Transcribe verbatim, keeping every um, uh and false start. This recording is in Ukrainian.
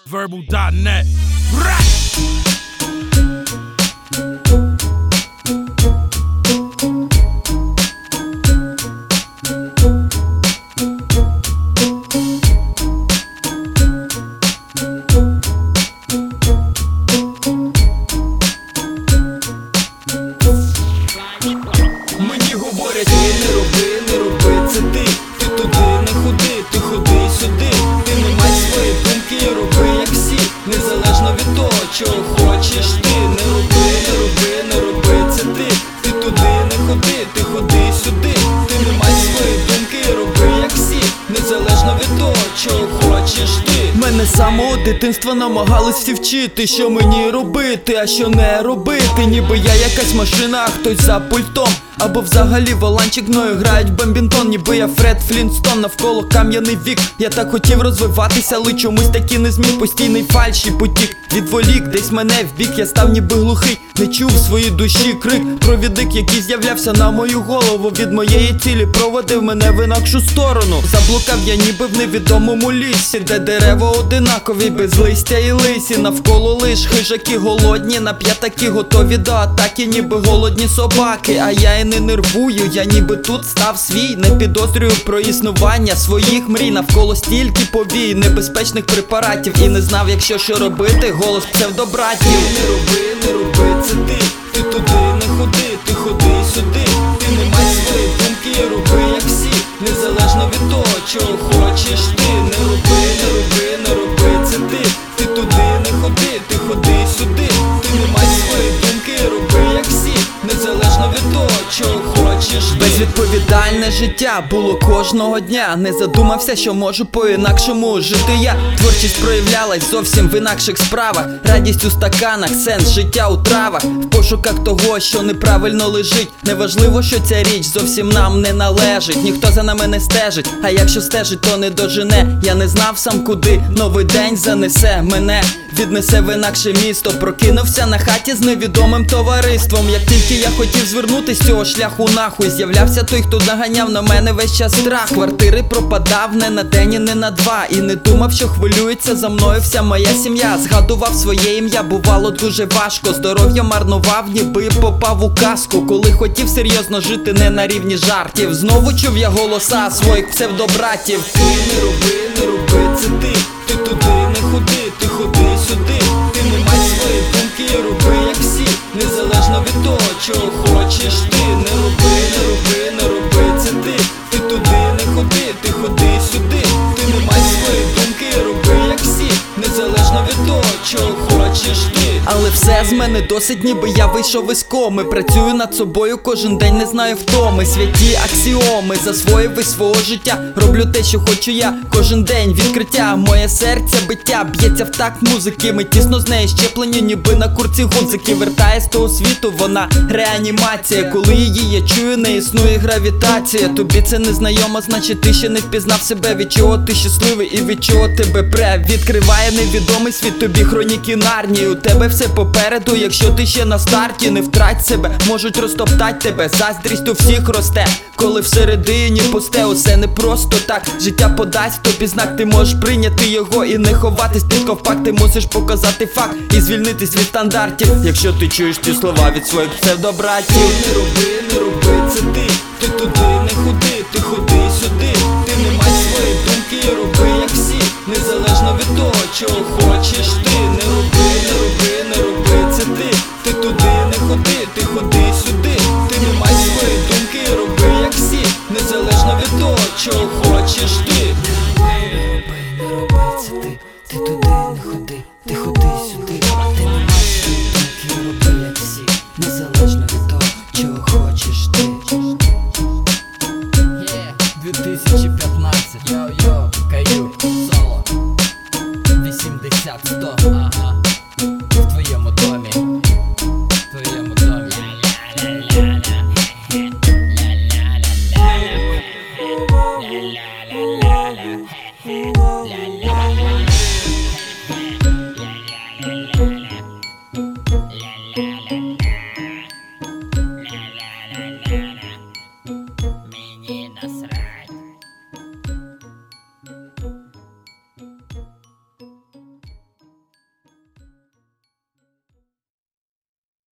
Verbal dot net. Мені говорять, ти не роби, не роби, це ти. Ти туди не ходи, ти ходи сюди. Ти не май свої думки, роби як всі. Незалежно від того, чого хочеш ти. Не роби, не роби, не роби, це ти. Ти туди не ходи, ти ходи сюди. Ти не май свої думки, роби як всі. Незалежно від того, чого хочеш ти. Мене з самого дитинства намагались всі вчити, що мені робити, а що не робити. Ніби я якась машина, а хтось за пультом. Або взагалі воланчик мною грають в бамбінтон. Ніби я Фред Флінстон, навколо кам'яний вік. Я так хотів розвиватися, але чомусь таки не зміг. Постійний фальші потік відволік десь мене в бік. Я став ніби глухий, не чув в своїй душі крик. Провідник, який з'являвся на мою голову, від моєї цілі проводив мене в інакшу сторону. Заблукав я ніби в невідомому лісі, де дерева одинакові, без листя і лисі. Навколо лиш хижаки голодні, на п'ятаки готові до атаки, ніби голодні собаки. А я і не нервую, я ніби тут став свій. Не підозрюю про існування своїх мрій. Навколо стільки повій, небезпечних препаратів. І не знав, якщо що робити, голос псевдобратів. Не роби, не роби, це ти. Ти туди не ходи, ти ходи сюди. Ти не май свої думки, роби як всі. Незалежно від того, чого хочеш ти. Не роби, не роби, не роби, це ти. Ти туди не ходи, ти ходи сюди. Ти не май свої думки, роби як всі. Незалежно від того, чого хочеш ти. Безвідповідальне життя було кожного дня. Не задумався, що можу по-інакшому жити я. Творчість проявлялась зовсім в інакших справах. Радість у стаканах, сенс життя у травах. В пошуках того, що неправильно лежить. Неважливо, що ця річ зовсім нам не належить. Ніхто за нами не стежить, а якщо стежить, то не дожене. Я не знав сам куди, новий день занесе мене. Віднесе в інакше місто. Прокинувся на хаті з невідомим товариством. Як тільки я хотів звернути з цього шляху нахуй, з'являвся той, хто наганяв на мене весь час страх. Квартири пропадав не на день і не на два. І не думав, що хвилюється за мною вся моя сім'я. Згадував своє ім'я, бувало дуже важко. Здоров'я марнував, ніби попав у казку. Коли хотів серйозно жити не на рівні жартів. Знову чув я голоса своїх псевдобратів. Ти не роби, не роби, це ти. Ти туди не ходи, ти ходи сюди. Ти не май свої думки, роби як всі. Незалежно від того, чого хочеш ти. Не роби, не роби, не роби, це ти. Ти туди не ходи, ти ходи сюди. Ти не май свої думки, роби як всі. Незалежно від того, чого хочеш ти. Але все з мене досить, ніби я вийшов із коми. Працюю над собою кожен день, не знаю втоми. Святі аксіоми, засвоїв із свого життя. Роблю те, що хочу я, кожен день відкриття. Моє серце биття б'ється в такт музики. Ми тісно з нею щеплені, ніби на курці гунзики. Вертає з того світу, вона реанімація. Коли її я чую, не існує гравітація. Тобі це не знайомо, значить ти ще не впізнав себе. Від чого ти щасливий і від чого тебе пре. Відкриває невідомий світ, тобі хроніки Нарнії. У тебе все попереду, якщо ти ще на старті. Не втрать себе, можуть розтоптать тебе. Заздрість у всіх росте, коли всередині пусте. Усе не просто так, життя подасть тобі знак. Ти можеш прийняти його і не ховатись під ковпак. Ти мусиш показати факт і звільнитись від стандартів. Якщо ти чуєш ті слова від своїх псевдобратів. Не роби, не роби, це ти. Ти туди не ходи, ти ходи сюди. Ти не май свої думки, роби як всі. Незалежно від того, чого хочеш ти. Не роби, не роби, не роби, це ти. Ти туди не ходи, ти ходи сюди. Ти не май свої думки, роби як всі. Незалежно від того, чого хочеш ти. Не роби, не роби, це ти. Ти туди не ходи, ти ходи сюди. Ти не май свої думки, роби як всі. Незалежно від того, чого хочеш ти. дві тисячі п'ятнадцять. Йо-йо, Каю, соло. вісімдесят сто. Ага.